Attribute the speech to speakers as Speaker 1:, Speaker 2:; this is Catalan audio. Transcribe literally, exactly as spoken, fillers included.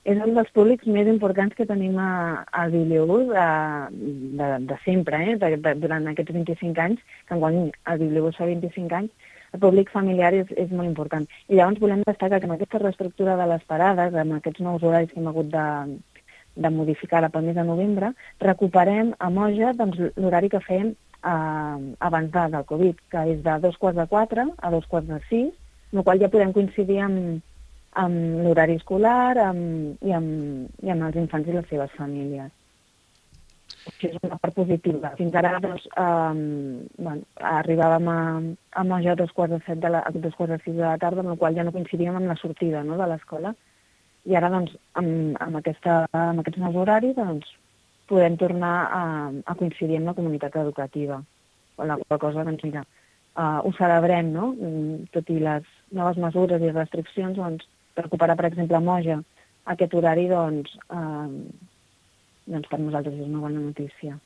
Speaker 1: és un dels públics més importants que tenim a, a Bibliobús de, de, de sempre, eh? de, de, durant aquests vint-i-cinc anys, que enguany a Bibliobús fa vint-i-cinc anys, el públic familiar és, és molt important. I llavors volem destacar que amb aquesta reestructura de les parades, amb aquests nous horaris que hem hagut de, de modificar pel mes de novembre, recuperem a Moja doncs, l'horari que fèiem eh, abans de, del Covid, que és de dos quarts de quatre a dos quarts de sis, amb la qual ja podem coincidir amb, amb l'horari escolar amb, i, amb, i amb els infants i les seves famílies. Això és una part positiva. Fins ara doncs, eh, bueno, arribàvem a, a Moja a dos quarts de set de la, a dos quarts de sis de la tarda, amb la qual ja no coincidíem amb la sortida, no?, de l'escola. I ara, doncs, amb, amb, aquesta, amb aquests nous horaris, doncs, podem tornar a, a coincidir amb la comunitat educativa. O la qual cosa, doncs, mira, uh, ho celebrem, no?, tot i les noves mesures i restriccions, doncs, recuperar, per exemple, a Moja aquest horari, doncs, eh, doncs per nosaltres és una bona notícia.